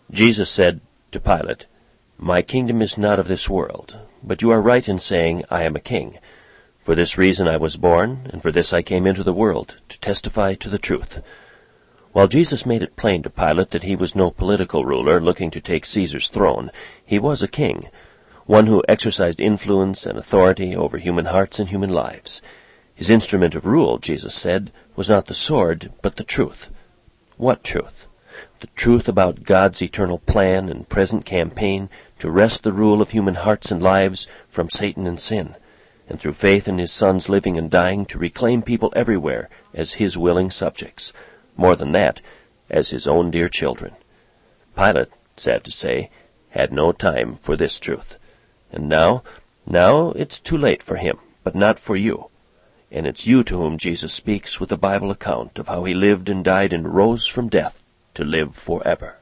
Jesus said to Pilate, "My kingdom is not of this world, but you are right in saying, I am a king. For this reason I was born, and for this I came into the world, to testify to the truth." While Jesus made it plain to Pilate that he was no political ruler looking to take Caesar's throne, he was a king, one who exercised influence and authority over human hearts and human lives. His instrument of rule, Jesus said, was not the sword, but the truth. What truth? The truth about God's eternal plan and present campaign to wrest the rule of human hearts and lives from Satan and sin, and through faith in his Son's living and dying to reclaim people everywhere as his willing subjects. More than that, as his own dear children. Pilate, sad to say, had no time for this truth. And now it's too late for him, but not for you. And it's you to whom Jesus speaks with the Bible account of how he lived and died and rose from death to live forever.